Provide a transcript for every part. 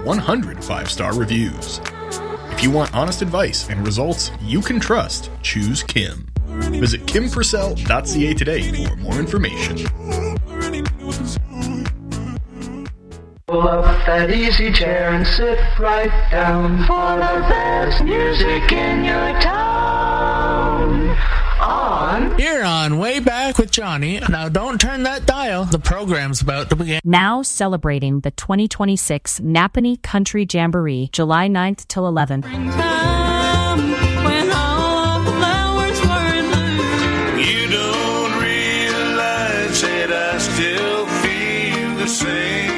100 5-star reviews. If you want honest advice and results you can trust, choose Kim. Visit KimPurcell.ca today for more information. Pull up that easy chair and sit right down for the best music in your town. Here on Way Back with Johnny. Now don't turn that dial. The program's about to begin. Now celebrating the 2026 Napanee Country Jamboree, July 9th till 11th. When all of the flowers were in bloom. You don't realize that I still feel the same.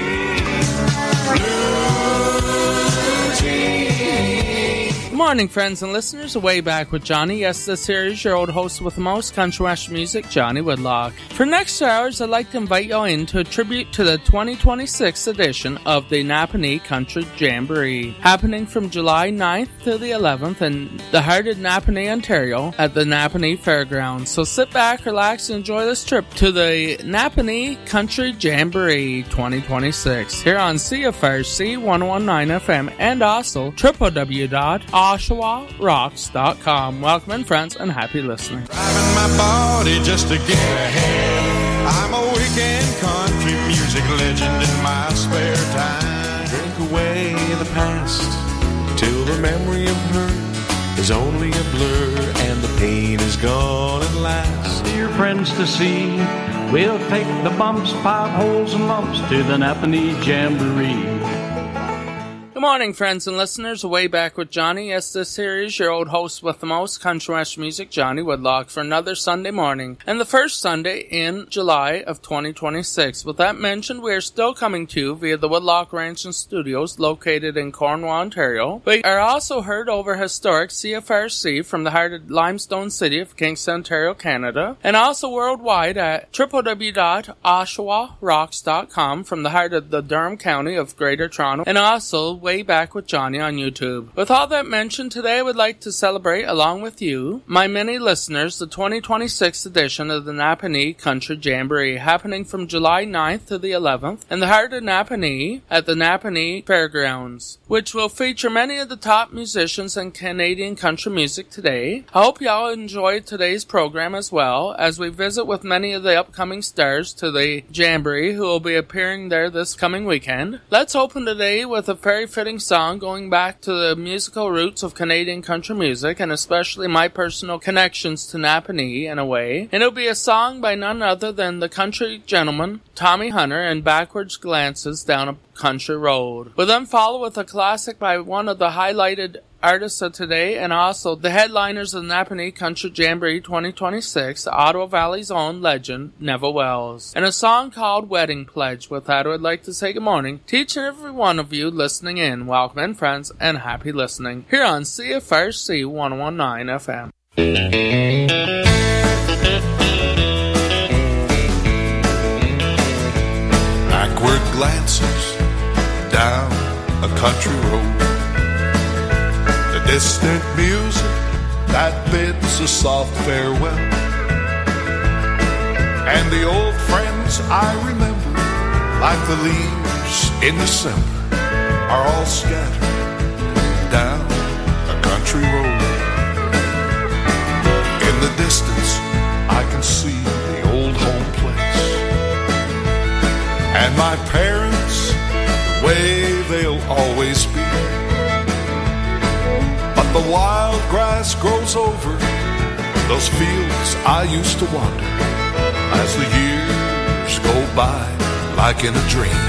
Good morning, friends and listeners. Way Back with Johnny. Yes, this here is your old host with the most, country western music, Johnny Woodlock. For next 2 hours, I'd like to invite you in to a tribute to the 2026 edition of the Napanee Country Jamboree, happening from July 9th to the 11th in the heart of Napanee, Ontario, at the Napanee Fairgrounds. So sit back, relax, and enjoy this trip to the Napanee Country Jamboree 2026 here on CFRC 119 FM and also www.OshawaRocks.com. Welcome in, friends, and happy listening. Driving my body just to get ahead. I'm a weekend country music legend in my spare time. Drink away the past till the memory of her is only a blur and the pain is gone at last. Dear friends to see, we'll take the bumps, potholes, and lumps to the Napanee Jamboree. Good morning, friends and listeners. Way Back with Johnny. Yes, this here is your old host with the most, country western music, Johnny Woodlock, for another Sunday morning, and the first Sunday in July of 2026. With that mentioned, we are still coming to you via the Woodlock Ranch and Studios located in Cornwall, Ontario. We are also heard over historic CFRC from the heart of limestone city of Kingston, Ontario, Canada, and also worldwide at www.OshawaRocks.com from the heart of the Durham County of Greater Toronto, and also Way Back with Johnny on YouTube. With all that mentioned, today I would like to celebrate, along with you, my many listeners, the 2026 edition of the Napanee Country Jamboree, happening from July 9th to the 11th in the heart of Napanee at the Napanee Fairgrounds, which will feature many of the top musicians in Canadian country music today. I hope you all enjoyed today's program as well, as we visit with many of the upcoming stars to the Jamboree who will be appearing there this coming weekend. Let's open today with a very fitting song going back to the musical roots of Canadian country music, and especially my personal connections to Napanee in a way. And it'll be a song by none other than the country gentleman Tommy Hunter and Backwards Glances Down a Country Road. We'll then follow with a classic by one of the highlighted artists of today and also the headliners of the Napanee Country Jamboree 2026, Ottawa Valley's own legend, Neville Wells, and a song called Wedding Pledge. With that, I would like to say good morning to each and every one of you listening in. Welcome in, friends, and happy listening here on CFRC 119 FM. Backward glances down a country road, the distant music that bids a soft farewell, and the old friends I remember, like the leaves in December, are all scattered down a country road. In the distance I can see the old home place, and my parents, the way they'll always be. But the wild grass grows over those fields I used to wander, as the years go by like in a dream.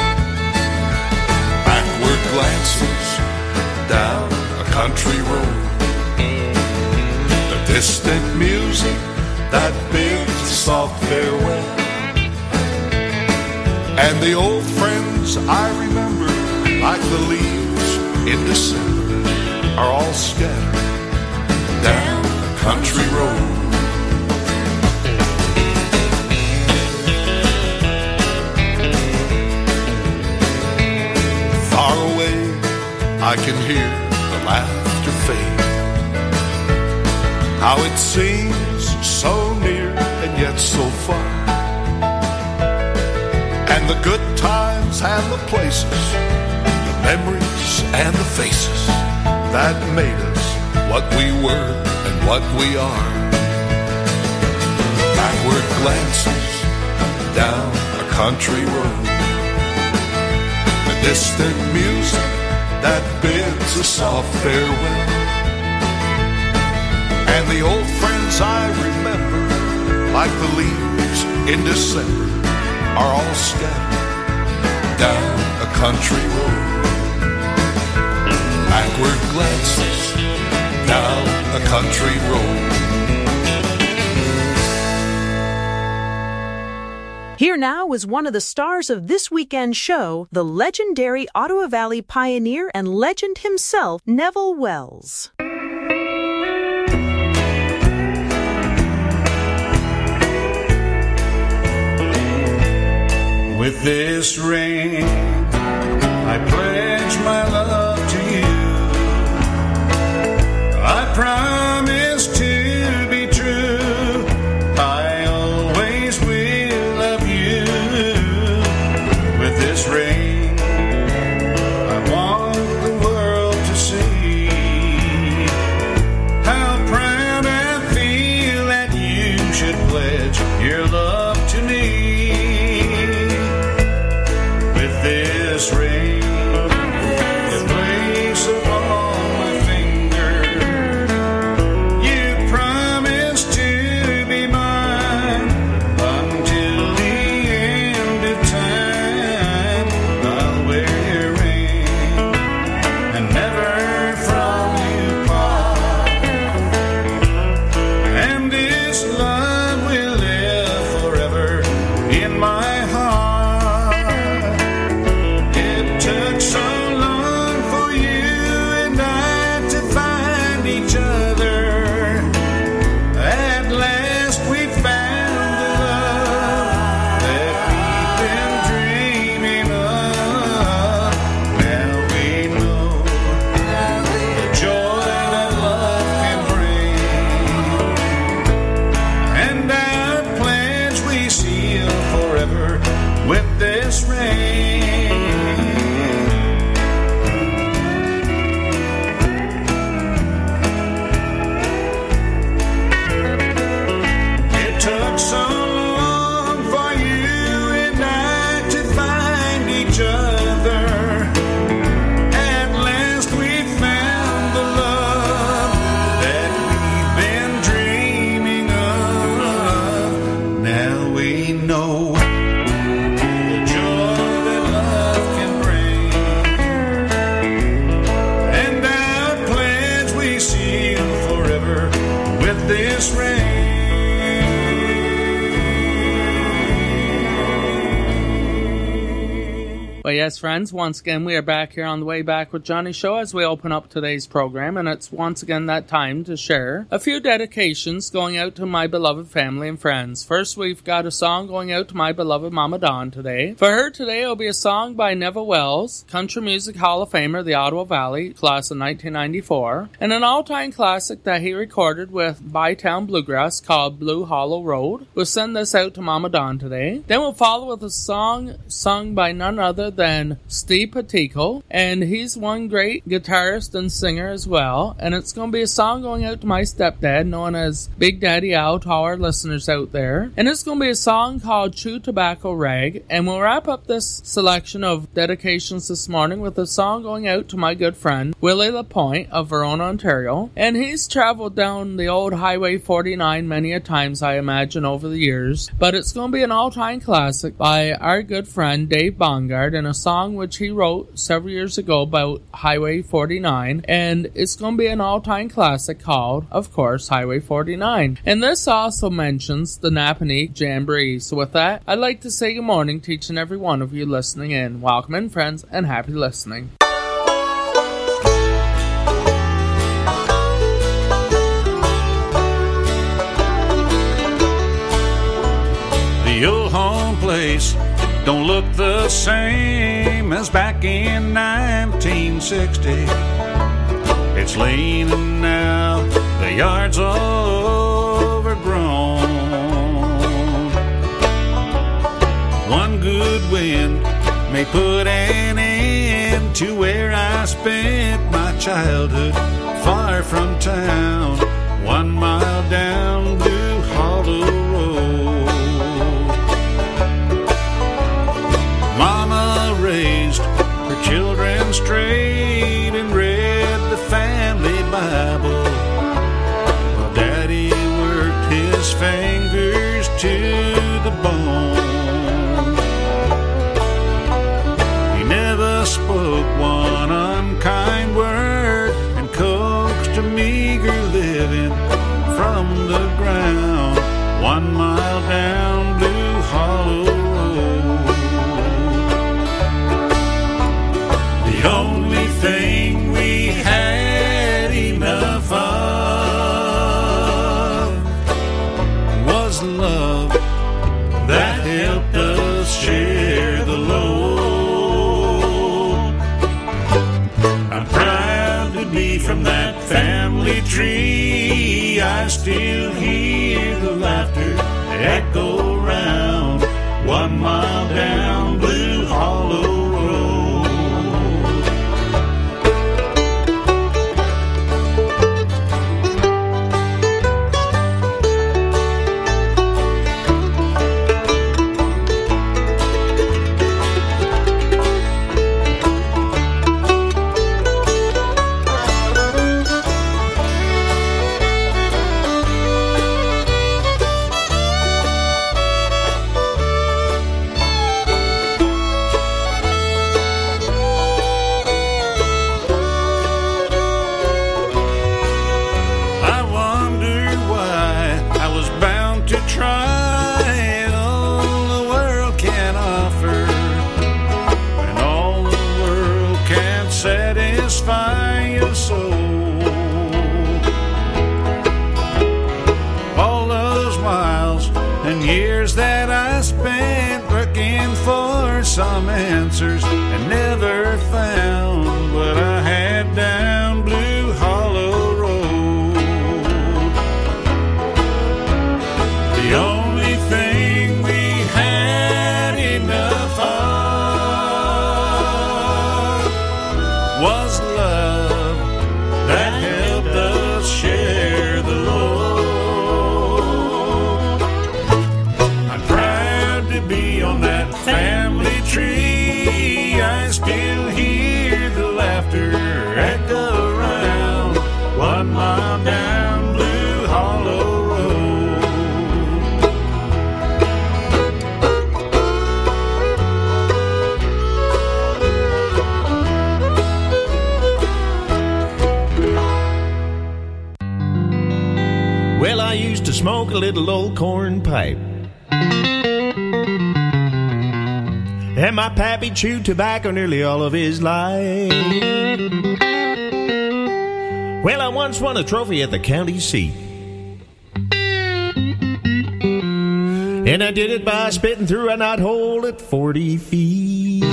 Backward glances down a country road, the distant music that bids a soft farewell, and the old friends I remember, like the leaves in December, are all scattered down a country road. Far away I can hear the laughter fade, how it seems so near and yet so far, and the good times and the places and the faces that made us what we were and what we are. Backward glances down a country road, the distant music that bids a soft farewell, and the old friends I remember, like the leaves in December, are all scattered down a country road. Backward glances down a country road. Here now is one of the stars of this weekend's show, the legendary Ottawa Valley pioneer and legend himself, Neville Wells. With this ring, I pledge my love to you. I promise to be true. I always will love you. With this ring, I want the world to see how proud I feel that you should pledge your love to me. This ring, the place upon my finger, you promise to be mine until the end of time. I'll wear your ring and never from you part, and this love will live forever in my heart. Took so long for you and I to find each other. At last we found the love that we've been dreaming of. Now we know the joy that love can bring, and our pledge we seal forever with this ring. Took so long for you and I to find each other. At last we found the love that we've been dreaming of. Now we know the joy that love can bring, and our pledge we seal forever with this ring. Well, yes, friends, once again, we are back here on the Way Back with Johnny show as we open up today's program, and it's once again that time to share a few dedications going out to my beloved family and friends. First, we've got a song going out to my beloved Mama Dawn today. For her today, it'll be a song by Neville Wells, Country Music Hall of Famer, the Ottawa Valley, class of 1994, and an all-time classic that he recorded with Bytown Bluegrass called Blue Hollow Road. We'll send this out to Mama Dawn today. Then we'll follow with a song sung by none other than Steve Petico, and he's one great guitarist and singer as well, and it's going to be a song going out to my stepdad, known as Big Daddy Al, to our listeners out there, and it's going to be a song called Chew Tobacco Rag, and we'll wrap up this selection of dedications this morning with a song going out to my good friend Willie Lapointe of Verona, Ontario, and he's traveled down the old Highway 49 many a times, I imagine, over the years, but it's going to be an all-time classic by our good friend Dave Bongard, and a song which he wrote several years ago about Highway 49, and it's going to be an all-time classic called, of course, Highway 49. And this also mentions the Napanee Jamboree. So with that, I'd like to say good morning to each and every one of you listening in. Welcome in, friends, and happy listening. The old home place don't look the same as back in 1960. It's leaning now, the yard's all overgrown. One good wind may put an end to where I I spent my childhood far from town, 1 mile down Blue Hollow Road. Mama raised her children straight and read the family Bible, while Daddy worked his fingers to the bone. He never spoke one unkind word and coaxed a meager living from the ground, 1 mile down Blue Hollow Road. The only thing we had enough of was love that helped us share the load. I'm proud to be from that family tree. I still hear the laughter echo round, 1 mile down Blue Hollow Road. Some answers I never found what I had down Blue Hollow Road. The only thing we had enough of was love that helped us share the load. I'm proud to be on that family tree. I still hear the laughter echo around, 1 mile down Blue Hollow Road. Well, I used to smoke a little old corn pipe, and my pappy chewed tobacco nearly all of his life. Well, I once won a trophy at the county seat, and I did it by spitting through a knot hole at 40 feet.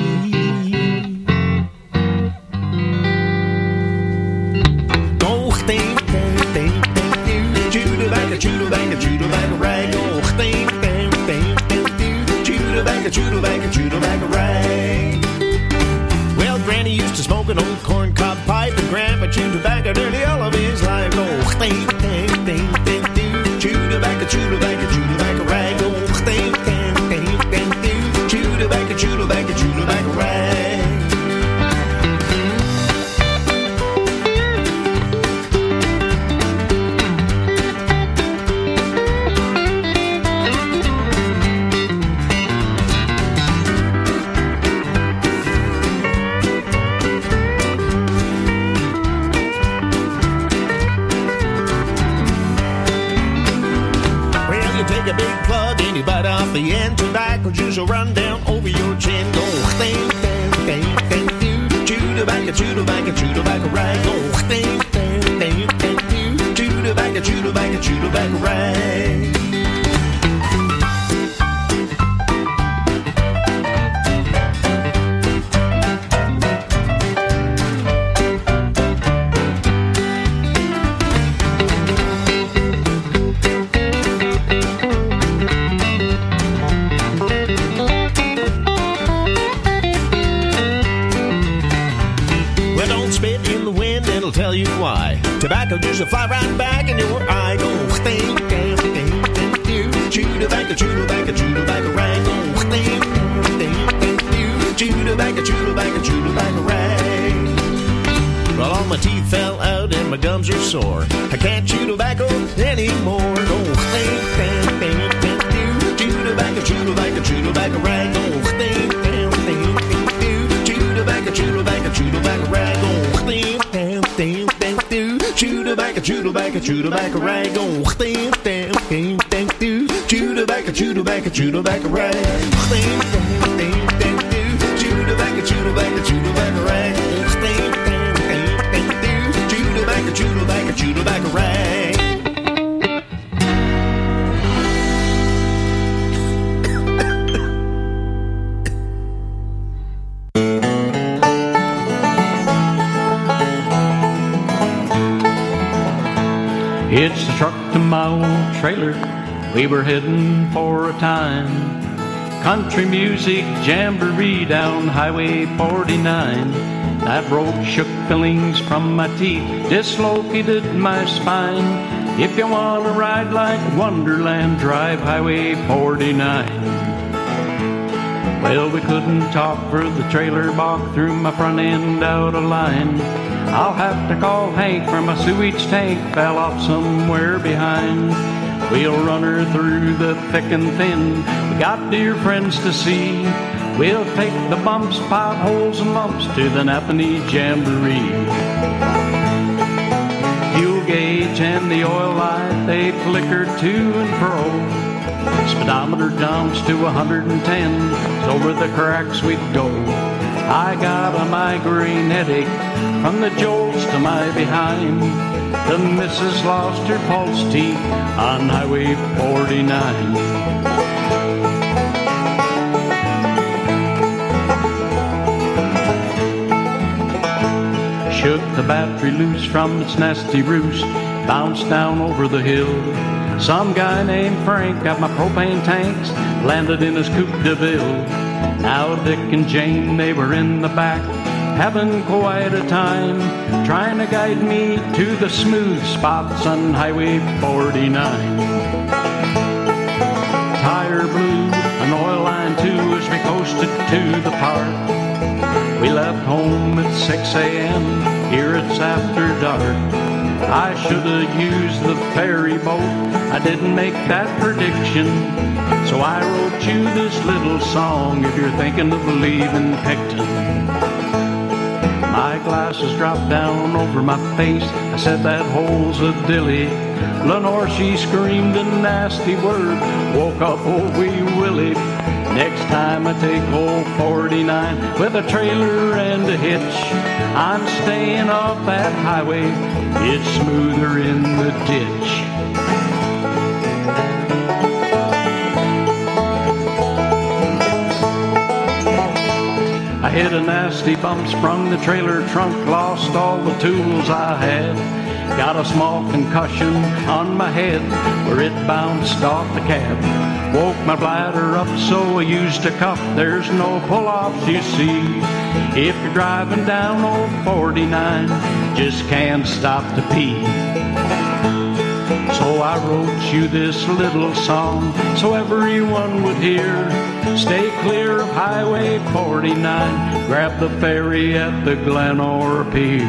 Oh, think, chew tobacco, chew tobacco, chew tobacco, rag. Oh, think, chew tobacco, rag. Well, Granny used to smoke an old corn cob pipe, and Grandpa chewed tobacco nearly all of his life. Oh, think, chew tobacco, rag. Oh, think, chew tobacco, rag. A big plug and you bite off the end. Tobacco juice will run down over your chin. Go think, chew tobacco, rag. Go think, chew tobacco, rag. the wind, it'll tell you why. Tobacco juice will fly right back in your eye. Go ding, ding, ding, ding, ding. Chew tobacco, chew tobacco, chew tobacco rag. Go ding, ding, ding, ding. Chew tobacco, chew tobacco, chew tobacco rag. Well, all my teeth fell out and my gums are sore. I can't chew tobacco anymore. Go ding, ding, ding, ding, ding. Chew tobacco, chew tobacco, chew tobacco rag. Go ding, ding, ding, ding, ding. Chew tobacco, chew tobacco, chew tobacco rag. Go ding, ding, ding, ding, ding. Chew tobacco, chew tobacco, chew tobacco rag. Go ding, ding, ding, ding, ding. Chew tobacco, chew tobacco, chew tobacco rag. Ding, ding, ding, ding, ding. Chew tobacco, chew tobacco, chew tobacco rag. Ding, ding, ding, ding, ding. Chew tobacco, chew tobacco, chew tobacco rag. It's the truck to my old trailer. We were heading for a time. Country music jamboree down Highway 49. That road shook fillings from my teeth, dislocated my spine. If you want to ride like Wonderland, drive Highway 49. Well, we couldn't talk for the trailer balked threw my front end out of line. I'll have to call Hank for my sewage tank fell off somewhere behind. We'll run her through the thick and thin. We got dear friends to see. We'll take the bumps, potholes, and lumps to the Napanee Jamboree. Fuel gauge and the oil light, they flicker to and fro. Speedometer jumps to 110, so over the cracks we'd go. I got a migraine headache from the jolts to my behind. The missus lost her pulse teeth on Highway 49. Shook the battery loose from its nasty roost, bounced down over the hill. Some guy named Frank got my propane tanks, landed in his Coupe de Ville. Now Dick and Jane, they were in the back, having quite a time, trying to guide me to the smooth spots on Highway 49. Tire blew, an oil line too, as we coasted to the park. We left home at 6 a.m., here it's after dark. I should have used the ferry boat, I didn't make that prediction. So I wrote you this little song if you're thinking of leaving Picton. My glasses dropped down over my face, I said that hole's a dilly. Lenore, she screamed a nasty word, woke up old wee Willie. Next time I take old 49 with a trailer and a hitch, I'm staying off that highway, it's smoother in the ditch. I hit a nasty bump, sprung the trailer trunk, lost all the tools I had. Got a small concussion on my head where it bounced off the cab. Woke my bladder up so I used a cup, there's no pull-offs you see. If you're driving down old 49, just can't stop to pee. So I wrote you this little song so everyone would hear. Stay clear of Highway 49, grab the ferry at the Glenore Pier.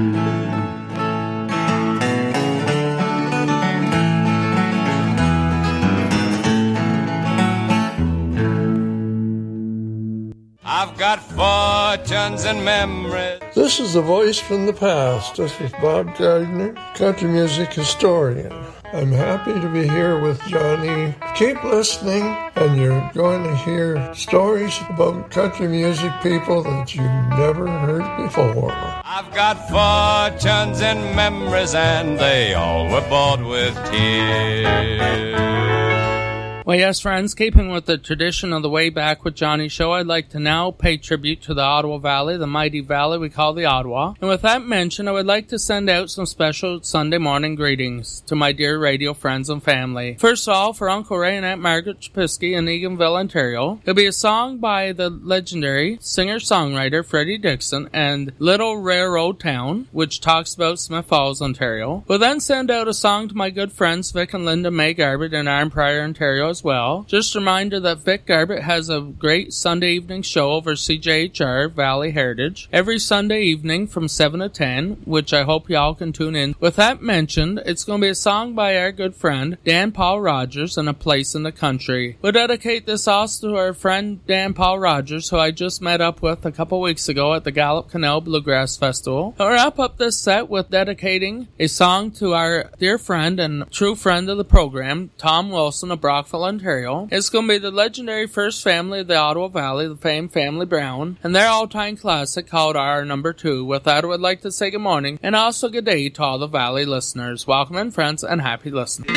I've got fortunes and memories. This is the voice from the past. This is Bob Gardner, country music historian. I'm happy to be here with Johnny. Keep listening, and you're going to hear stories about country music people that you've never heard before. I've got fortunes and memories, and they all were bought with tears. Well, yes, friends, keeping with the tradition of the Way Back with Johnny show, I'd like to now pay tribute to the Ottawa Valley, the mighty valley we call the Ottawa. And with that mention, I would like to send out some special Sunday morning greetings to my dear radio friends and family. First of all, for Uncle Ray and Aunt Margaret Chapisky in Eganville, Ontario, it'll be a song by the legendary singer-songwriter Freddie Dixon and Little Railroad Town, which talks about Smith Falls, Ontario. We'll then send out a song to my good friends Vic and Linda May Garbett in Arnprior, Ontario as well. Just a reminder that Vic Garbett has a great Sunday evening show over CJHR Valley Heritage every Sunday evening from 7 to 10, which I hope y'all can tune in. With that mentioned, it's going to be a song by our good friend Dan Paul Rogers and A Place in the Country. We'll dedicate this also to our friend Dan Paul Rogers, who I just met up with a couple weeks ago at the Gallup Canal Bluegrass Festival. I'll wrap up this set with dedicating a song to our dear friend and true friend of the program, Tom Wilson of Brockville, Ontario. It's going to be the legendary first family of the Ottawa Valley, the famed Family Brown, and their all-time classic called Our Number 2. With that, I would like to say good morning and also good day to all the Valley listeners. Welcome in, friends, and happy listening.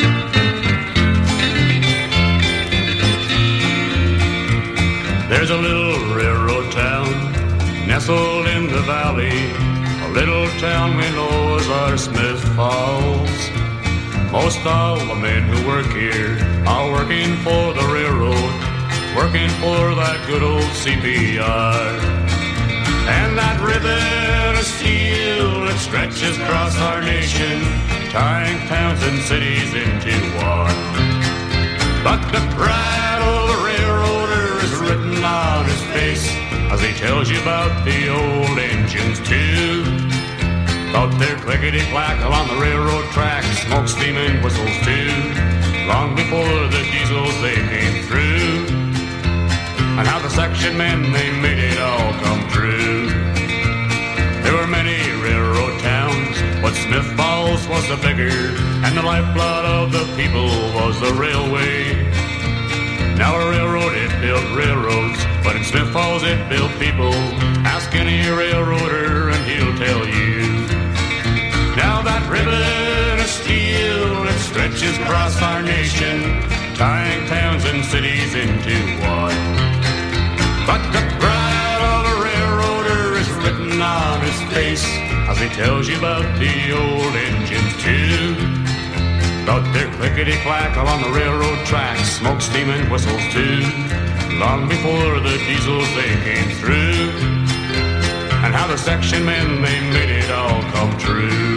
There's a little railroad town nestled in the valley, a little town we know as our Smith Falls. Most all the men who work here are working for the railroad, working for that good old CPR. And that ribbon of steel that stretches across our nation, tying towns and cities into one. But the pride of a railroader is written on his face as he tells you about the old engines too. About their clickety-clack along the railroad tracks, smoke, steam, and whistles too, long before the diesels they came through. And how the section men, they made it all come true. There were many railroad towns, but Smith Falls was the bigger, and the lifeblood of the people was the railway. Now a railroad, it built railroads, but in Smith Falls it built people. Ask any railroader and he'll tell you. Now that ribbon of steel that stretches across our nation, tying towns and cities into one. But the pride of a railroader is written on his face as he tells you about the old engines too. About their clickety-clack along the railroad tracks, smoke, steam, and whistles too, long before the diesels they came through. And how the section men, they made it all come true.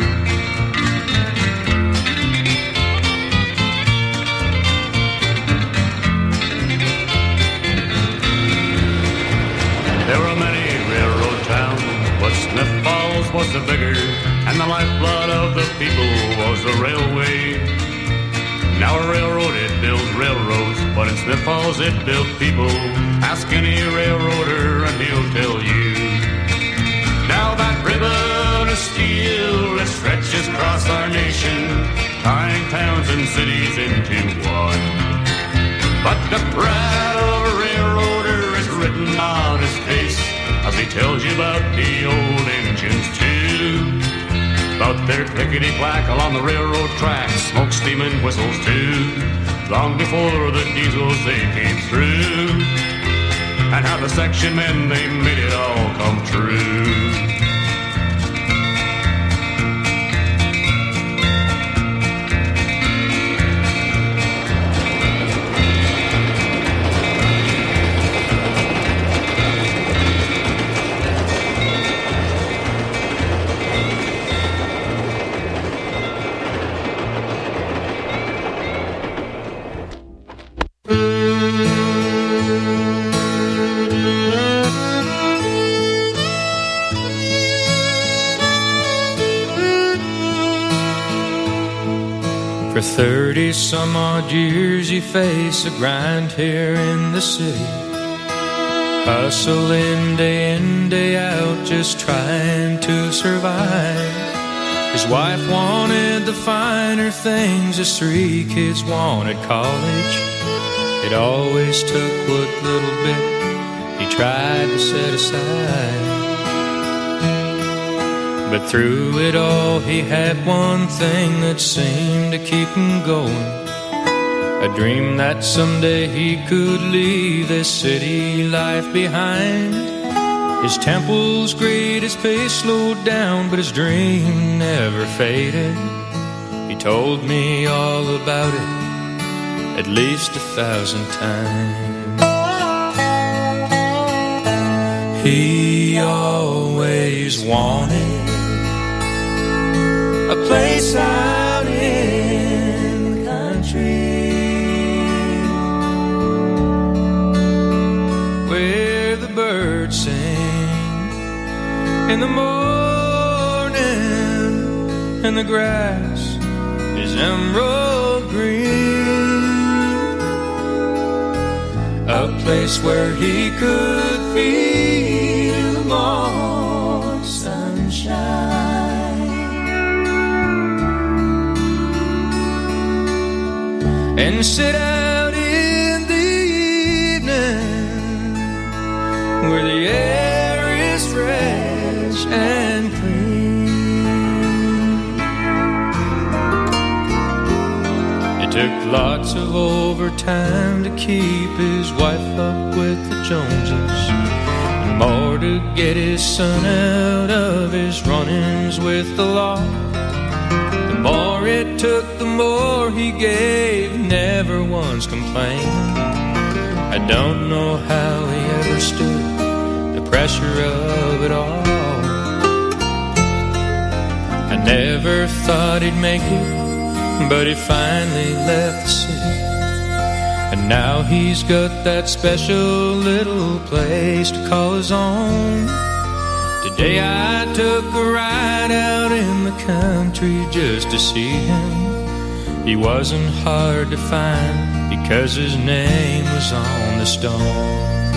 There were many railroad towns, but Smith Falls was the bigger, and the lifeblood of the people was the railway. Now a railroad, it builds railroads, but in Smith Falls it built people. Ask any railroader and he'll tell you. Now that ribbon of steel that stretches across our nation, tying towns and cities into one. But the pride of a railroader is written on his face as he tells you about the old engines too. About their clickety-clack along the railroad tracks, smoke, steam, and whistles too, long before the diesels they came through. And how the section men, they made it all come true. For 30-some-odd years you face a grind here in the city, hustling day in, day out, just trying to survive. His wife wanted the finer things, his 3 kids wanted college. It always took what little bit he tried to set aside. But through it all he had one thing that seemed to keep him going, I dreamed that someday he could leave this city life behind. His temple's great, his pace slowed down, but his dream never faded. He told me all about it at least 1,000 times. He always wanted a place out in the country where the birds sing in the morning and the grass is emerald green. A place where he could feel more sunshine and sit out in the evening where the air is fresh and clean. It took lots of overtime to keep his wife up with the Joneses, and more to get his son out of his run-ins with the law. The more it took, the more he gave, never once complained. I don't know how he ever stood the pressure of it all. I never thought he'd make it, but he finally left the city. And now he's got that special little place to call his own. Today I took a ride out in the country just to see him. He wasn't hard to find because his name was on the stone.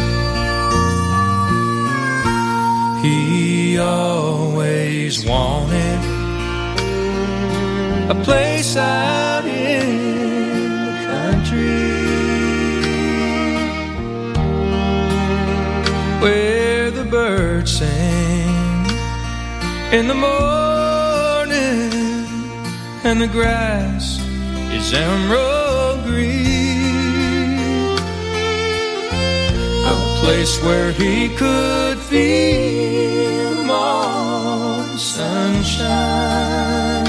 He always wanted a place out in the country where the birds sing in the morning and the grass is emerald green. A place where he could feel more sunshine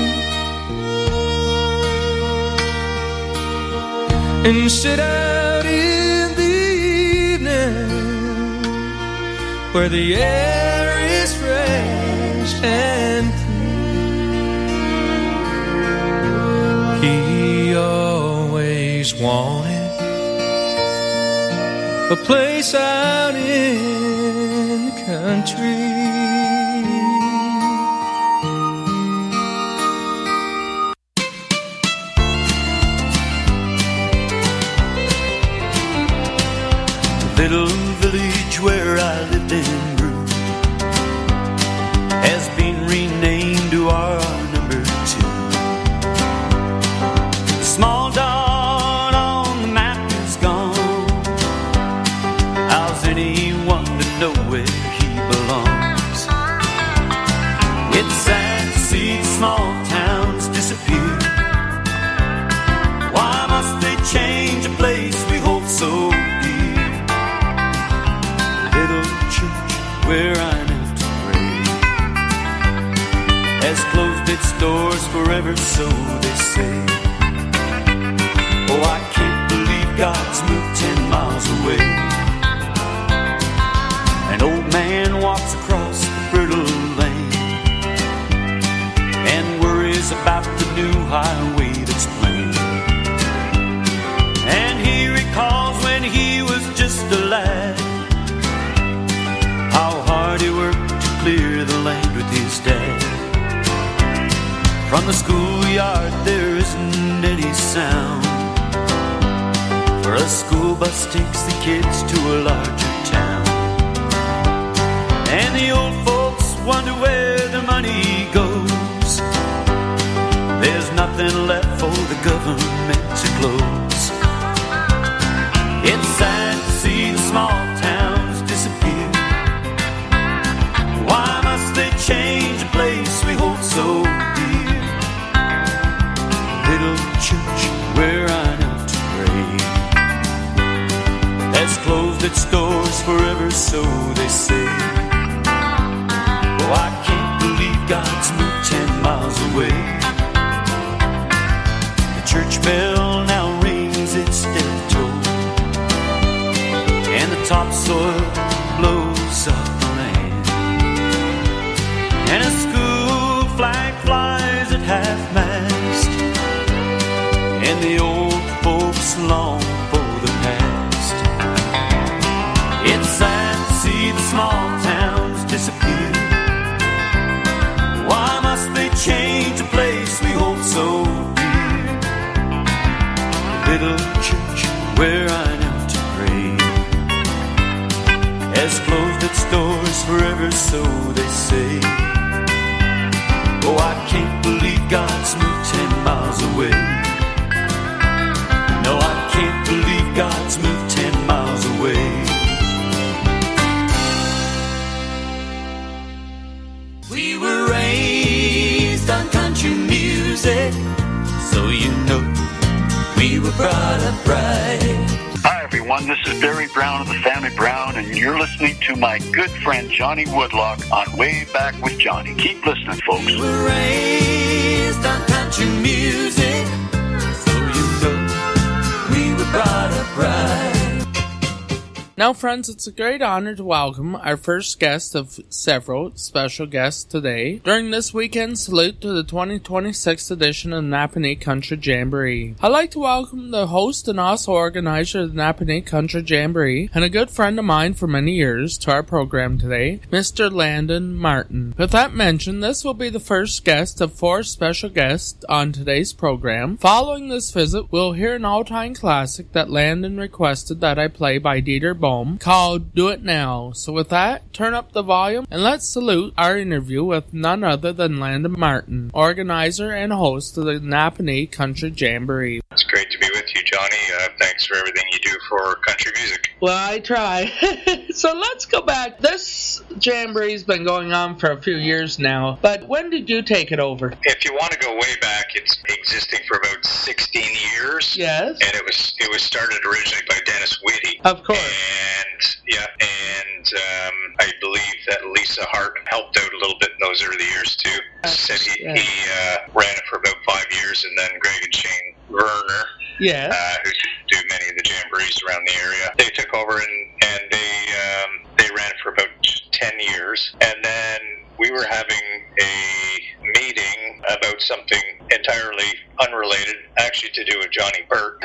and sit out in the evening where the air is fresh and clean. He always wanted a place out in the country. Little village where I lived and grew has been renamed to our number 2. The small dot on the map is gone. How's anyone to know where he belongs? It's sad to see the small towns disappear. Why must they change a place we hold so where I knelt to pray has closed its doors forever, so they say. Oh, I can't believe God's moved 10 miles away. An old man walks across the brittle lane and worries about the new highway that's planned. And he recalls when he was just a lad, how hard he worked to clear the land with his dad. From the schoolyard there isn't any sound, for a school bus takes the kids to a larger town. And the old folks wonder where the money goes. There's nothing left for the government to close. It's sad to see the small towns disappear. Why must they change a place we hold so dear? Little church where I knelt to where I knelt to pray. Has closed its doors forever, so they say. Oh, I can't believe God's moved 10 miles away. No, I can't believe God's moved 10 miles away. We were raised on country music, so you know we were brought up right. Hi everyone, this is Barry Brown of the Family Brown, and you're listening to my good friend Johnny Woodlock on Way Back with Johnny. Keep listening, folks. We were raised on country music, so you know we were brought up right. Now, friends, it's a great honor to welcome our first guest of several special guests today during this weekend salute to the 2026 edition of the Napanee Country Jamboree. I'd like to welcome the host and also organizer of the Napanee Country Jamboree and a good friend of mine for many years to our program today, Mr. Landon Martin. With that mentioned, this will be the first guest of 4 special guests on today's program. Following this visit, we'll hear an all-time classic that Landon requested that I play by Dieter Bohm called Do It Now. So with that, turn up the volume and let's salute our interview with none other than Landon Martin, organizer and host of the Napanee Country Jamboree. It's great to be with you, Johnny. Thanks for everything you do for country music. Well, I try. So let's go back. This Jamboree's been going on for a few years now, but when did you take it over? If you want to go way back, it's existing for about 16 years. Yes. And it was started originally by Dennis Whitty. Of course. And I believe that Lisa Hart helped out a little bit in those early years too. Said he ran it for about 5 years, and then Greg and Shane Werner, who do many of the jamborees around the area, they took over and they ran it for about 10 years, and then we were having a meeting about something entirely unrelated, actually to do with Johnny Burt.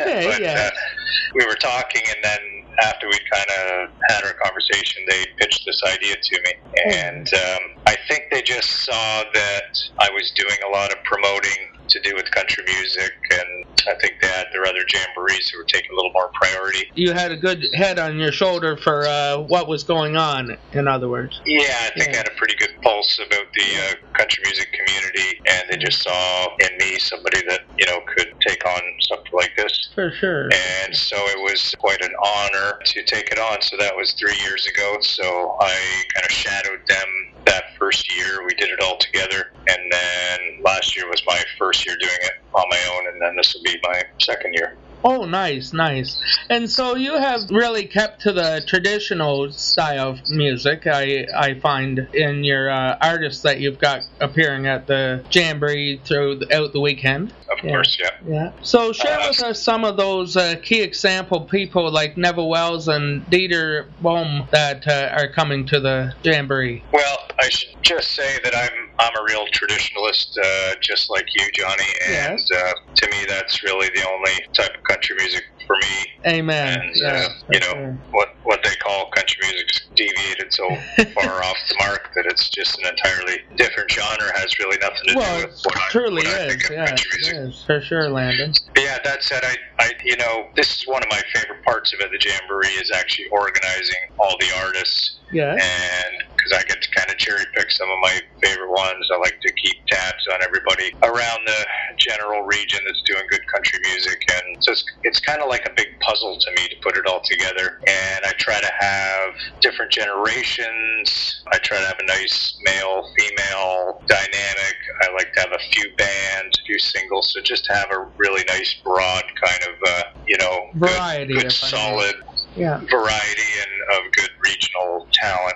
We were talking, and then after we'd kind of had our conversation, they pitched this idea to me. And I think they just saw that I was doing a lot of promoting to do with country music, and I think they had their other jamborees who were taking a little more priority. You had a good head on your shoulder for what was going on, in other words. Yeah, I think I had a pretty good pulse about the country music community, and they just saw in me somebody that, could take on something like this. For sure. And so it was quite an honor to take it on. So that was 3 years ago. So I kind of shadowed them that first year. We did it all together. And then last year was my first year doing it on my own, and then this will be my second year. Oh, nice. And so you have really kept to the traditional style of music, I find, in your artists that you've got appearing at the Jamboree throughout the weekend. Of course, yeah. So share with us some of those key example people like Neville Wells and Dieter Bohm that are coming to the Jamboree. Well, I should just say that I'm a real traditionalist, just like you, Johnny, and to me that's really the only type of country music for me. Amen. And what they call country music's deviated so far off the mark that it's just an entirely different genre, has really nothing to do with what I think of country music. Yes, for sure, Landon. But yeah, that said, I this is one of my favorite parts of it. The Jamboree is actually organizing all the artists. Yeah. And because I get to kind of cherry pick some of my favorite ones, I like to keep tabs on everybody around the general region that's doing good country music. And so it's kind of like a big puzzle to me to put it all together. And I try to have different generations. I try to have a nice male-female dynamic. I like to have a few bands, a few singles. So just to have a really nice, broad kind of, variety, good solid variety and of good regional talent.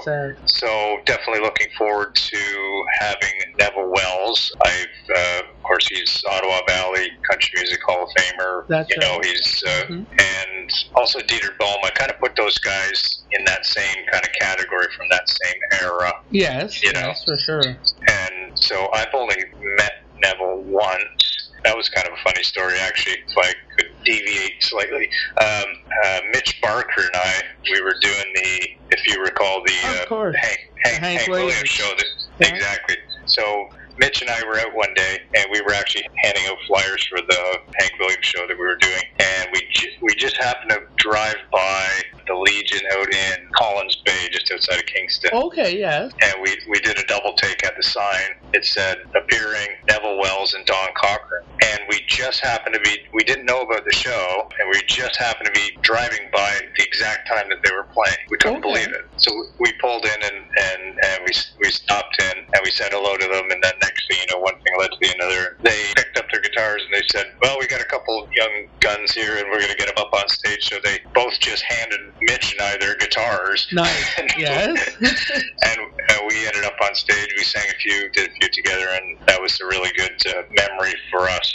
So definitely looking forward to having Neville Wells. Of course, he's Ottawa Valley Country Music Hall of Famer. He's and also Dieter Bohm. I kind of put those guys in that same kind of category from that same era. Yes, yes, for sure. And so I've only met Neville once. That was kind of a funny story, actually, if I could deviate slightly. Mitch Barker and I, we were doing if you recall, the Hank Williams show. Exactly. So Mitch and I were out one day, and we were actually handing out flyers for the Hank Williams show that we were doing, and we just happened to drive by the Legion out in Collins Bay, just outside of Kingston. Okay, yes. And we did a double take at the sign. It said, appearing Neville Wells and Don Cochran. And we just happened to be, we didn't know about the show, and we just happened to be driving by the exact time that they were playing. We couldn't believe it. So we pulled in and we stopped in, and we said hello to them, and then next thing you know, one thing led to the another. They picked up their guitars, and they said, well, we got a couple young guns here, and we're going to get them up on stage. So they both just handed Mitch and I their guitars. Nice. Yes. And we ended up on stage. We sang a few, did a few together, and that was a really good memory for us.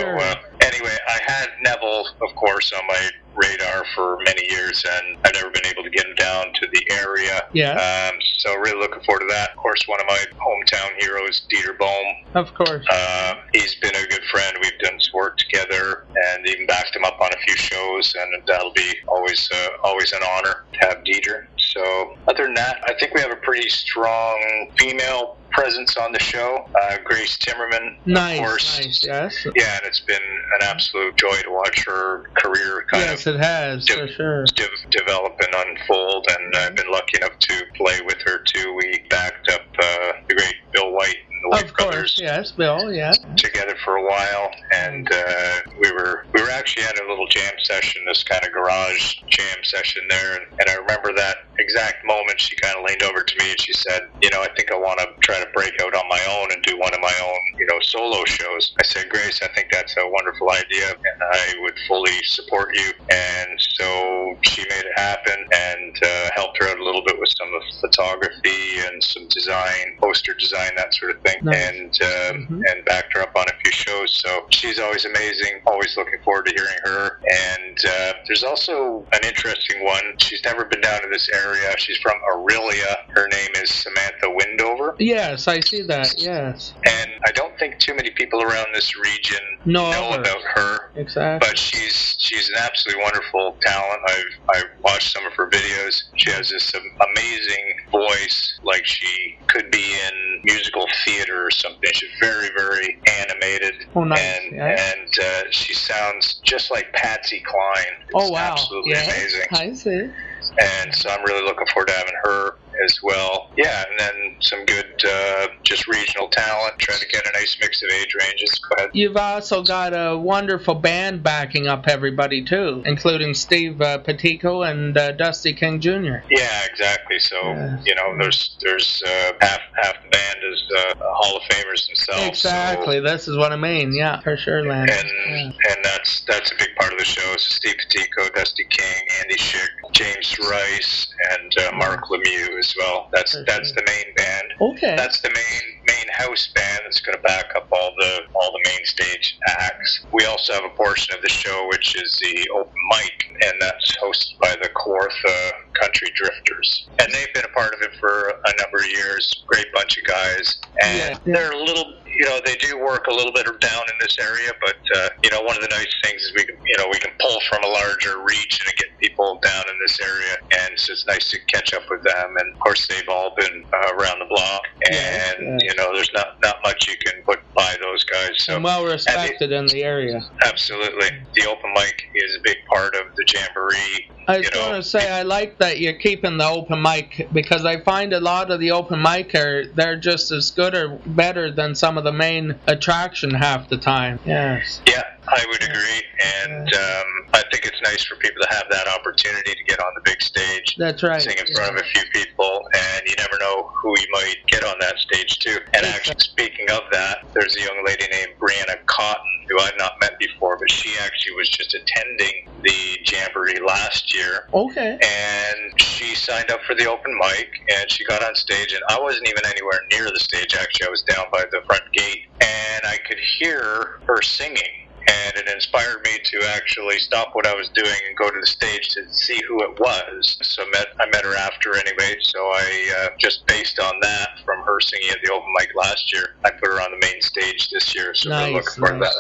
Anyway, I had Neville, of course, on my radar for many years, and I've never been able to get him down to the area. Yeah. So really looking forward to that. Of course, one of my hometown heroes, Dieter Bohm. Of course. He's been a good friend. We've done some work together, and even backed him up on a few shows, and that'll be always an honor to have Dieter. So other than that, I think we have a pretty strong female presence on the show. Grace Timmerman, of course. Nice, yes. Yeah, and it's been an absolute joy to watch her career it has, for sure. Develop and unfold, and I've been lucky enough to play with her too. We backed up the great Bill White and the White Brothers. Yes, Bill, yeah. Together for a while, and we were actually at a little jam session, this kind of garage jam session there, and I remember that exact moment. She kind of leaned over to me and she said, I think I want to try to break out on my own and do one of my own, solo shows. I said, Grace, I think that's a wonderful idea, and I would fully support you. And so she made it happen, and helped her out a little bit with some of the photography and some design, poster design, that sort of thing. Nice. And backed her up on a few shows. So she's always amazing. Always looking forward to hearing her. And there's also an interesting one. She's never been down to this area. She's from Aurelia. Her name is Samantha Windover. Yes, I see that. Yes. And I don't think too many people around this region know about her. Exactly. But she's an absolutely wonderful talent. I've watched some of her videos. She has this amazing voice, like she could be in musical theater or something. She's very, very animated. Oh, nice. And she sounds just like Patsy Cline. It's absolutely amazing. I see. And so I'm really looking forward to having her as well. Yeah, and then some good just regional talent, trying to get a nice mix of age ranges. Go ahead. You've also got a wonderful band backing up everybody, too, including Steve Petico and Dusty King Jr. Yeah, exactly. So, there's half the band is Hall of Famers themselves. Exactly. So, this is what I mean. Yeah, for sure, Landon. And that's a big part of the show. So Steve Petico, Dusty King, Andy Schick, James Rice, and Mark Lemieux as well. That's the main band. Okay. That's the main house band that's going to back up all the main stage acts. We also have a portion of the show which is the open mic, and that's hosted by the Kawartha Country Drifters. And they've been a part of it for a number of years. Great bunch of guys. And they're a little, they do work a little bit down in this area, but one of the nice things is we can pull from a larger region and get people down in this area, and so it's nice to catch up with them. And of course, they've all been around the block, and there's not much you can put by those guys. So and well respected in the area. Absolutely, the open mic is a big part of the jamboree. I was going to say, I like that you're keeping the open mic, because I find a lot of the open mic they're just as good or better than some of the main attraction half the time. Yes. Yeah, I would agree, and I think it's nice for people to have that opportunity to get on the big stage. That's right. Sing in front of a few people, and you never know who you might get on that stage too. And actually, speaking of that, there's a young lady named Brianna Cotton, who I've not met before, but she actually was just attending the Jamboree last year. Okay. And she signed up for the open mic, and she got on stage, and I wasn't even anywhere near the stage. Actually, I was down by the front gate, and I could hear her singing. And it inspired me to actually stop what I was doing and go to the stage to see who it was. So I met her after anyway. So I just based on that, from her singing at the open mic last year, I put her on the main stage this year. So we're looking forward to that.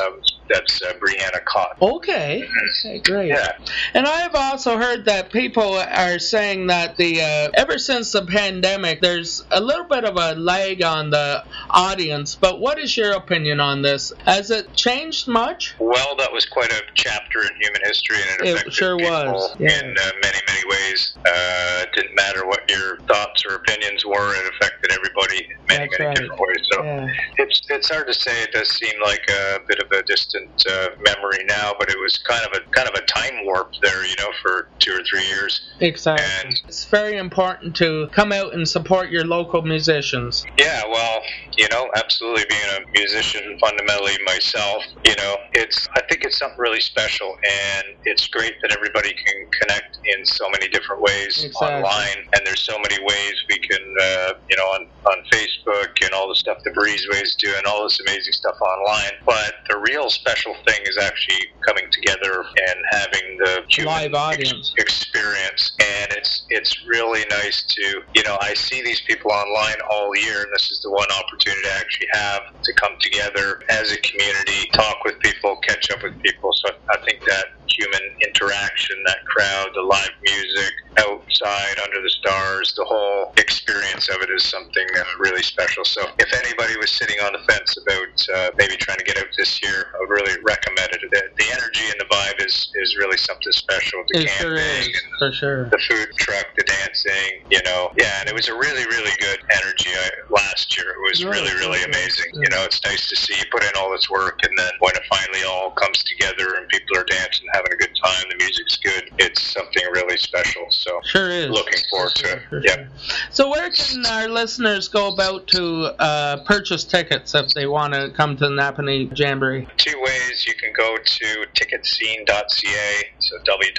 That's Brianna Cott. Okay, great. Yeah. And I have also heard that people are saying that ever since the pandemic, there's a little bit of a lag on the audience. But what is your opinion on this? Has it changed much? Well, that was quite a chapter in human history, and it affected sure people was. Yeah. in many, many ways. It didn't matter what your thoughts or opinions were; it affected everybody in many, different ways. So it's hard to say. It does seem like a bit of a distant memory now, but it was kind of a time warp there, for 2 or 3 years. Exactly. And it's very important to come out and support your local musicians. Yeah, well, absolutely. Being a musician fundamentally myself, I think it's something really special, and it's great that everybody can connect in so many different ways online, and there's so many ways we can, on Facebook and all the stuff that Breezeways do and all this amazing stuff online. But the real special thing is actually coming together and having the human live audience experience, and it's really nice to, I see these people online all year, and this is the one opportunity to actually have to come together as a community, talk with people, catch up with people. So I think that human interaction, that crowd, the live music, outside, under the stars, the whole experience of it is something really special. So if anybody was sitting on the fence about maybe trying to get out this year, I would really recommend it. The energy and the vibe is really something special. The camping, for sure. The food truck, the dancing, and it was a really, really good energy last year. It was really, really amazing. It's nice to see you put in all this work, and then when it finally all comes together and people are dancing, having a good time, the music's good, it's something really special. So sure is. Looking forward to it. Sure. So where can our listeners go about to purchase tickets if they want to come to the Napanee Jamboree? 2 ways. You can go to ticketscene.ca, so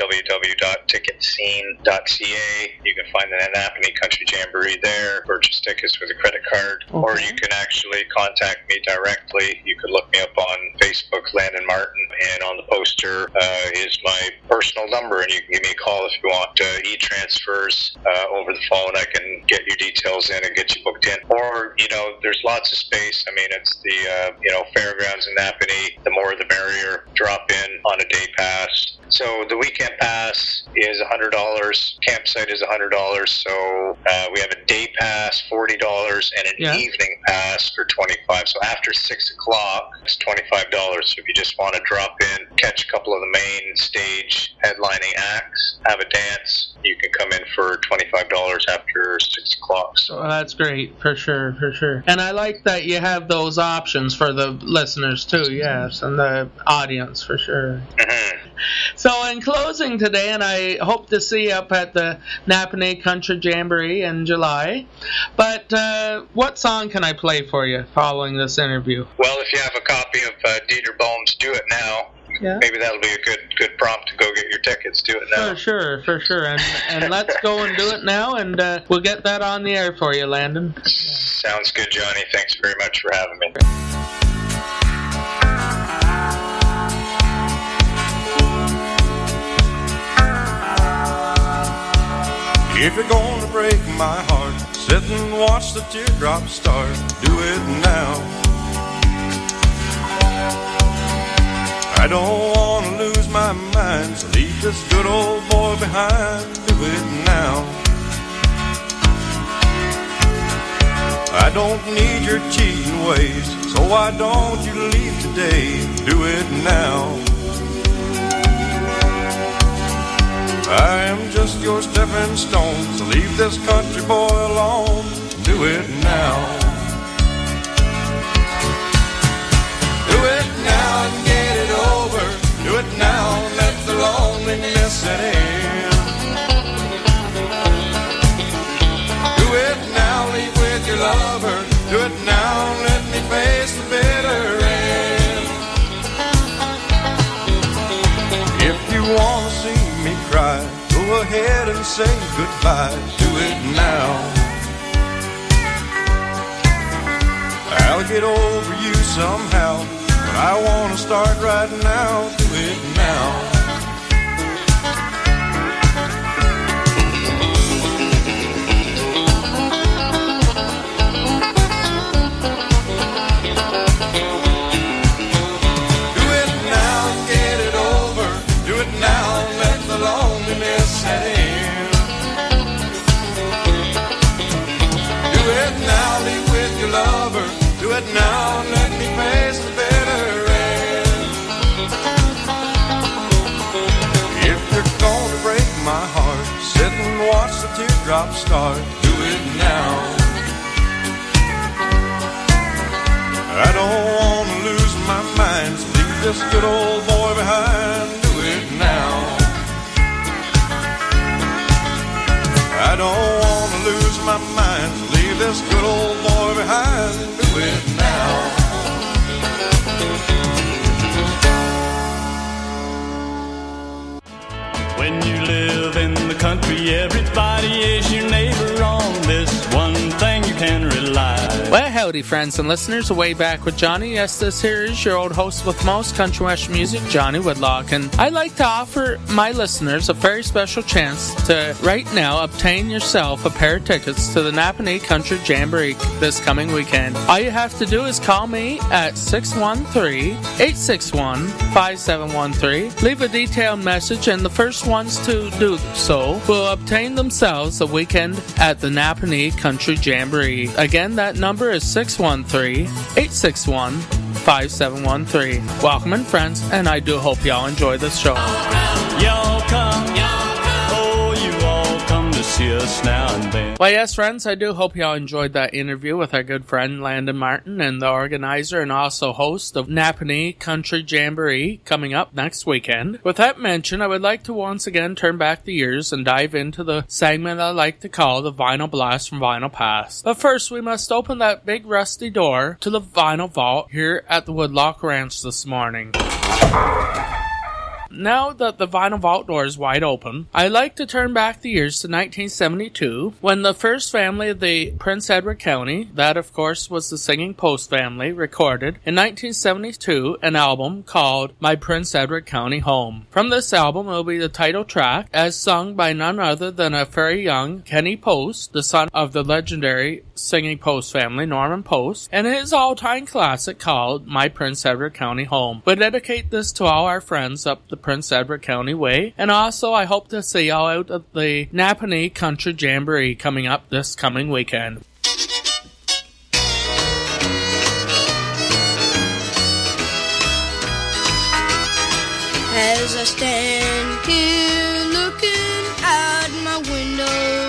www.ticketscene.ca. You can find the Napanee Country Jamboree there, purchase tickets with a credit card, or you can actually contact me directly. You can look me up on Facebook, Landon Martin, and on the poster is my personal number, and you can give me a call if you want e-transfers over the phone. I can get your details in and get you booked in. Or, there's lots of space. I mean, it's the, fairgrounds in Napanee. The more the merrier. Drop in on a day pass. So the weekend pass is $100. Campsite is $100. So we have a day pass, $40, and an evening pass for $25. So after 6 o'clock, it's $25. So if you just want to drop in, catch a couple of the main stage headlining acts, have a dance, you can come in for $25 after 6 o'clock. So that's great, for sure. And I like that you have those options for the listeners too, yes, and the audience, for sure. Mm-hmm. So in closing today, and I hope to see you up at the Napanee Country Jamboree in July, but what song can I play for you following this interview? Well, if you have a copy of Dieter Bohm's Do It Now, maybe that'll be a good prompt to go get your tickets. Do it now. For sure. And let's go and do it now, and we'll get that on the air for you, Landon. Sounds good, Johnny. Thanks very much for having me. If you're gonna break my heart, sit and watch the teardrops start. Do it now. I don't wanna lose my mind, so leave this good old boy behind. Do it now. I don't need your cheating ways, so why don't you leave today? Do it now. I am just your stepping stone, so leave this country boy alone. Do it now. Do it now and get it over. Do it now and let the loneliness set in. Do it now, leave with your lover. Do it now and let me face the bitter end. If you want to see me cry, go ahead and say goodbye. Do it now. I'll get over you somehow, but I want to start right now. Do it now. Do it it now, let me face the bitter end. If you're gonna break my heart, sit and watch the teardrops start. Do it now. I don't wanna lose my mind, so leave this good old boy behind. Do it now. I don't wanna lose my mind, so leave this good old boy behind. Do it now. When you live in the country, everybody is your neighbor. On this one thing you can rely. Well, howdy, friends and listeners. Way back with Johnny. Yes, this here is your old host with most country western music, Johnny Woodlock. And I'd like to offer my listeners a very special chance to, right now, obtain yourself a pair of tickets to the Napanee Country Jamboree this coming weekend. All you have to do is call me at 613-861-5713. Leave a detailed message, and the first ones to do so will obtain themselves a weekend at the Napanee Country Jamboree. Again, that number is 613-861-5713. Welcome in, friends, and I do hope y'all enjoy this show. Y'all come, oh, you all come to see us now and then. Well, yes, friends, I do hope y'all enjoyed that interview with our good friend Landon Martin, and the organizer and also host of Napanee Country Jamboree coming up next weekend. With that mentioned, I would like to once again turn back the years and dive into the segment I like to call the Vinyl Blast from Vinyl Past. But first, we must open that big rusty door to the Vinyl Vault here at the Woodlock Ranch this morning. Now that the Vinyl Vault door is wide open, I like to turn back the years to 1972, when the first family of the Prince Edward County, that of course was the Singing Post family, recorded in 1972 an album called My Prince Edward County Home. From this album will be the title track, as sung by none other than a very young Kenny Post, the son of the legendary Singing Post family, Norman Post, and his all-time classic called My Prince Edward County Home. We dedicate this to all our friends up the Prince Edward County way, and also I hope to see y'all out at the Napanee Country Jamboree coming up this coming weekend. As I stand here looking out my window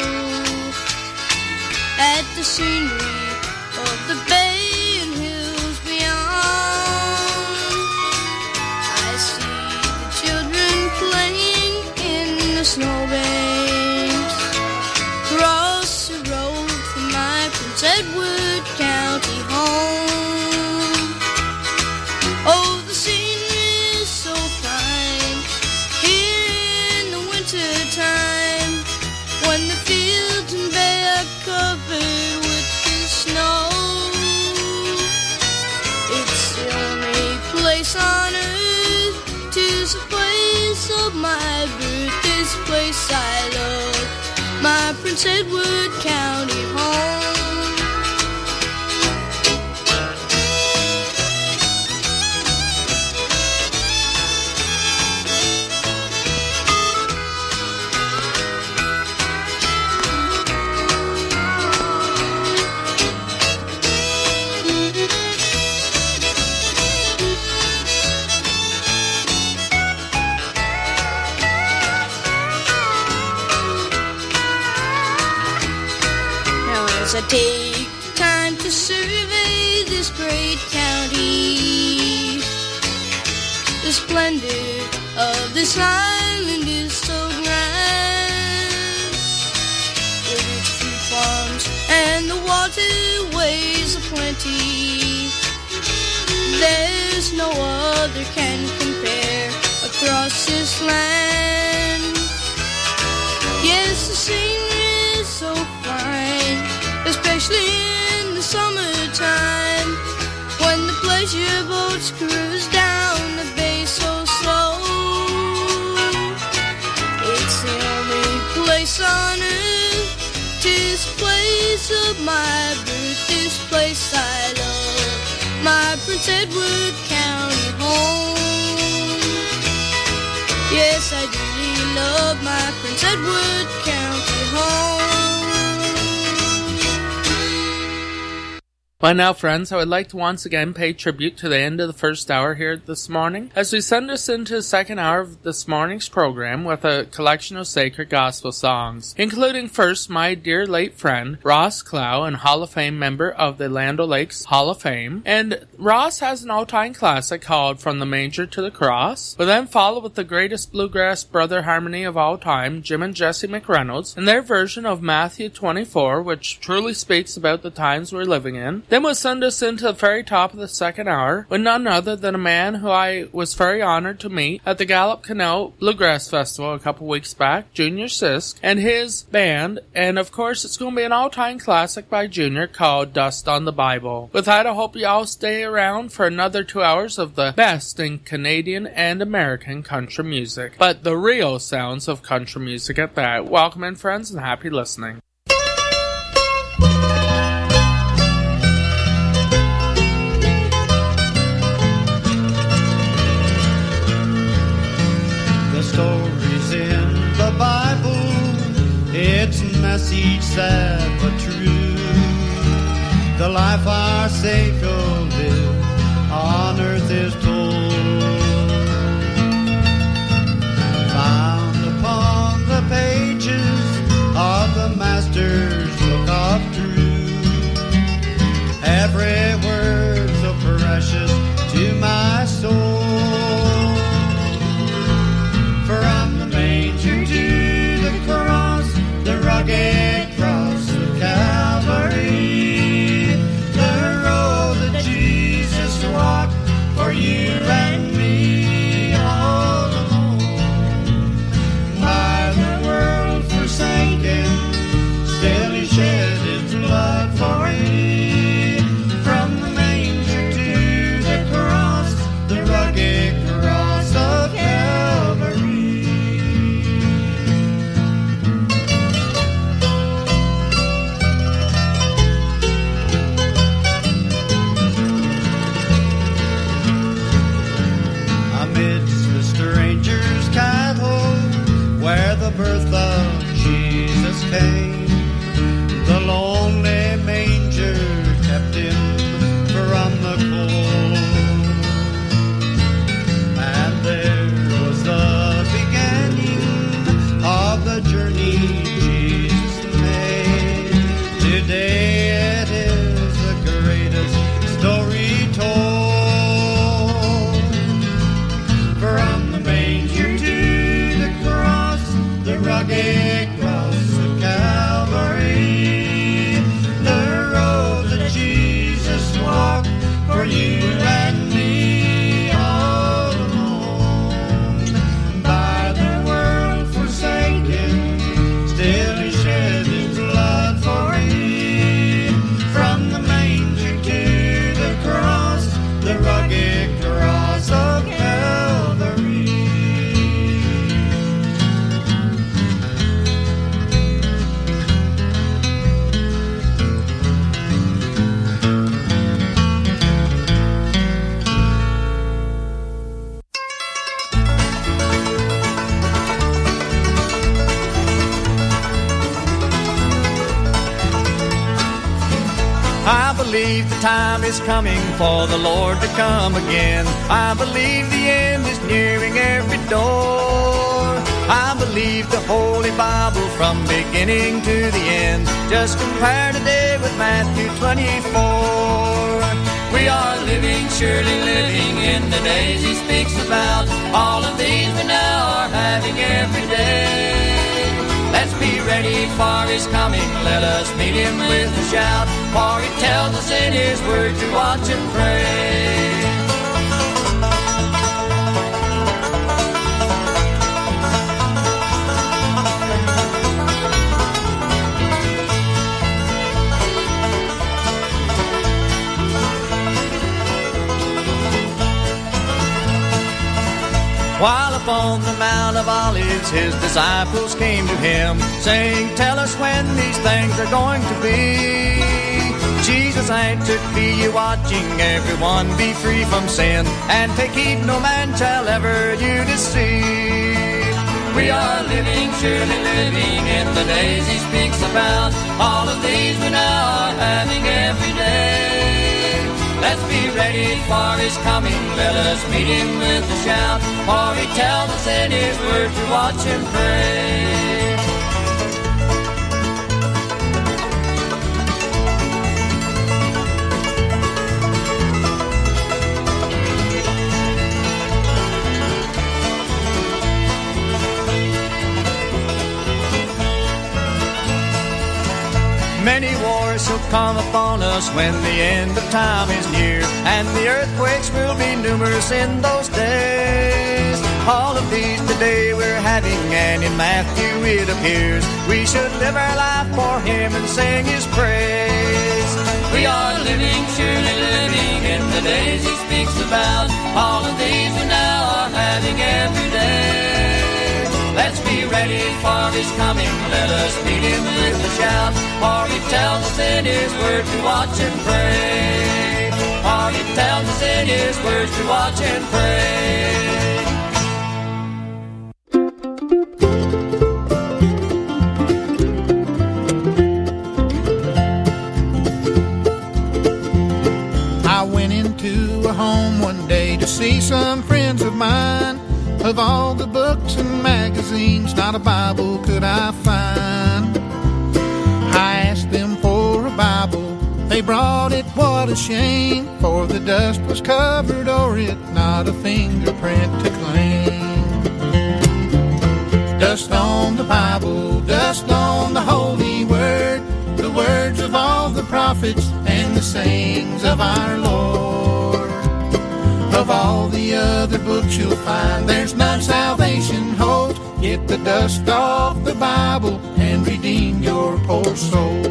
at the scenery of the bay and hills beyond, I see the children playing in the snowbanks across the road from my Prince Edward County home. Oh, the scenery is so fine here in the winter time, when the fields and bay are covered with the snow. It's the only place on earth, 'tis the place of my birth, this place I love, my Prince Edward County home. As I take time to survey this great county, the splendor of this island is so grand. The rich fruit farms and the waterways aplenty, there's no other can compare across this land. Yes, the scenery is so fine, especially in the summertime, when the pleasure boats cruise down the bay so slow. It's the only place on earth, 'tis the place of my birth, this place I love, my Prince Edward County home. Yes, I dearly love my Prince Edward County home. By now, friends, I would like to once again pay tribute to the end of the first hour here this morning, as we send us into the second hour of this morning's program with a collection of sacred gospel songs, including first my dear late friend, Ross Clow, and Hall of Fame member of the Land O'Lakes Hall of Fame. And Ross has an all-time classic called From the Manger to the Cross. We'll then follow with the greatest bluegrass brother harmony of all time, Jim and Jesse McReynolds, and their version of Matthew 24, which truly speaks about the times we're living in. Then we'll send us into the very top of the second hour with none other than a man who I was very honored to meet at the Gallup Canal Bluegrass Festival a couple weeks back, Junior Sisk, and his band, and of course it's going to be an all-time classic by Junior called Dust on the Bible. With that, I hope you all stay around for another 2 hours of the best in Canadian and American country music, but the real sounds of country music at that. Welcome in, friends, and happy listening. Stories in the Bible, its message sad but true. The life our Savior lived on earth is told, found upon the pages of the Master's book of truth. Every word so precious to my soul. From the manger to the cross, the rugged cross of Calvary, the road that Jesus walked for you and me all alone. By the world forsaken, still he shed his blood for me. From the manger to the cross, the rugged cross of Calvary. Where the birth of Jesus came, the lonely manger kept him from the cold. And there was the beginning of the journey Jesus made. Today it is the greatest story told. From the manger to the cross, the rugged cross of Calvary, the road that Jesus walked for you and me all alone. By the world forsaken, still he shed his blood for me. From the manger to the cross, the rugged cross of Calvary. I believe the time is coming for the Lord to come again. I believe the end is nearing every door. I believe the Holy Bible from beginning to the end. Just compare today with Matthew 24. We are living, surely living in the days he speaks about. All of these we now are having every day. Let's be ready for his coming. Let us meet him with a shout. For he tells us in his word to watch and pray. While upon the Mount of Olives his disciples came to him, saying, tell us when these things are going to be. Jesus answered, be ye watching, everyone be free from sin, and take heed no man shall ever you deceive. We are living, surely living in the days he speaks about. All of these we now are having every day. Let's be ready for his coming. Let us meet him with a shout. For he tells us in his word to watch and pray. Many wars shall come upon us when the end of time is near, and the earthquakes will be numerous in those days. All of these today we're having, and in Matthew it appears we should live our life for him and sing his praise. We are living, surely living in the days he speaks about. All of these we now are having every day. Let's be ready for his coming. Let us meet him with a shout. For he tells us in his word to watch and pray. For he tells us in his word to watch and pray. I went into a home one day to see some friends of mine. Of all the books and magazines, not a Bible could I find. I asked them for a Bible, they brought it, what a shame. For the dust was covered o'er it, not a fingerprint to claim. Dust on the Bible, dust on the holy word, the words of all the prophets and the sayings of our Lord. Of all the other books you'll find, there's none salvation holds. Get the dust off the Bible and redeem your poor soul.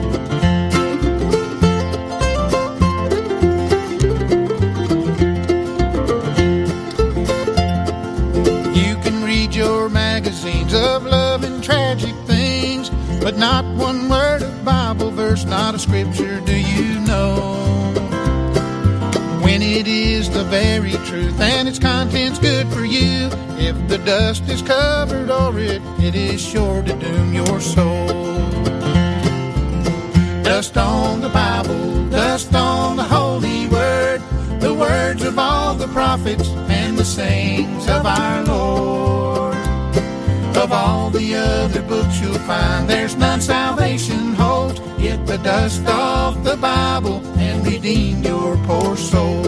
You can read your magazines of love and tragic things, but not one word of Bible verse, not a scripture do you know. When it is the very truth and its content's good for you, if the dust is covered o'er it, it is sure to doom your soul. Dust on the Bible, dust on the holy word, the words of all the prophets and the sayings of our Lord. Of all the other books you'll find, there's none salvation holds. Get the dust off the Bible and redeem your poor soul.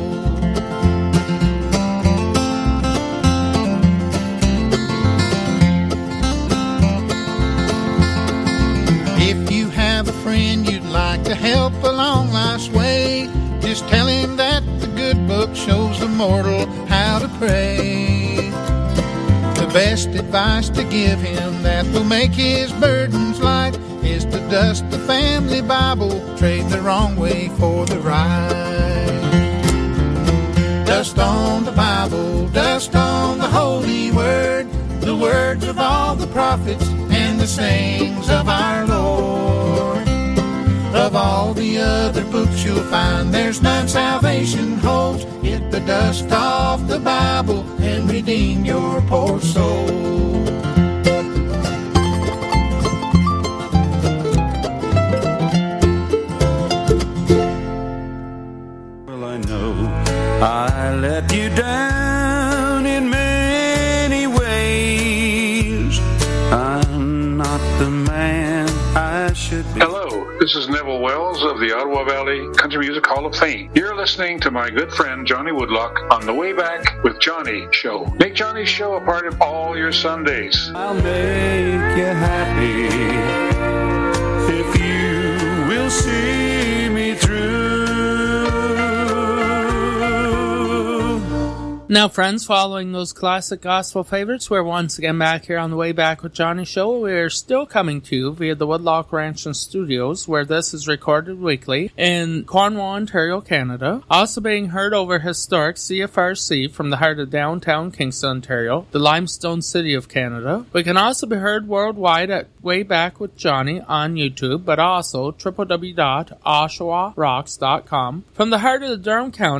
If you have a friend you'd like to help along life's way, just tell him that the good book shows the mortal how to pray. The best advice to give him that will make his burdens light is to dust the family Bible, trade the wrong way for the right. Dust on the Bible, dust on the holy word, the words of all the prophets and the sayings of our Lord. Of all the other books you'll find, there's none salvation holds. Get the dust off the Bible and redeem your poor soul. Well, I know I let you down in many ways. I'm not the man I should be. Hello, this is Neville Wells of the Ottawa Valley Country Music Hall of Fame. You're listening to my good friend Johnny Woodlock on the Way Back with Johnny show. Make Johnny's show a part of all your Sundays. I'll make you happy if you will see me through. Now, friends, following those classic gospel favorites, we're once again back here on the Way Back with Johnny show. We're still coming to you via the Woodlock Ranch and Studios, where this is recorded weekly in Cornwall, Ontario, Canada. Also being heard over historic CFRC from the heart of downtown Kingston, Ontario, the limestone city of Canada. We can also be heard worldwide at Way Back with Johnny on YouTube, but also www.oshawarocks.com. From the heart of the Durham County,